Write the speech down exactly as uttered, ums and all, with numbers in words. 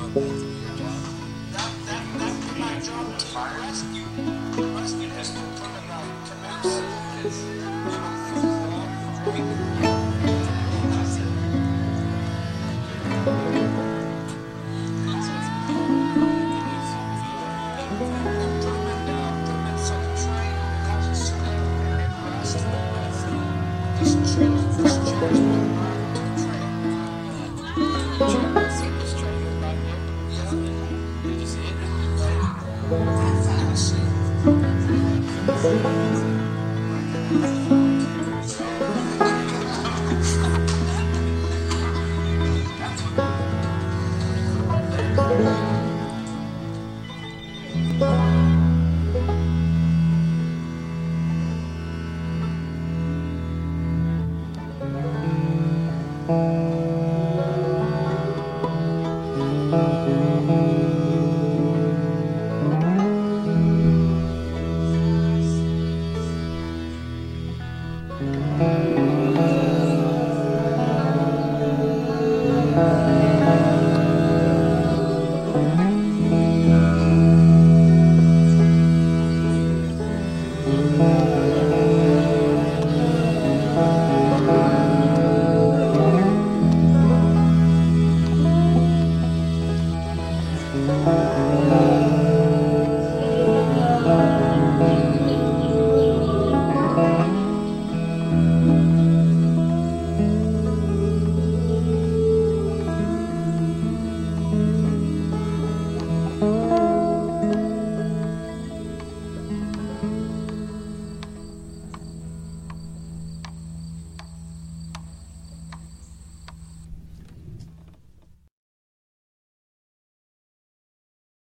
That, that, that was my job to rescue, rescue this to put in the canoe so that it's, you know, food, water, drink. That's it. Put them in, uh, put them in some train, guys are sitting and rest with these chairs, this chairs put them on to the train. Chair, see this train goes by here? Yeah. Did you see it? Fantasy.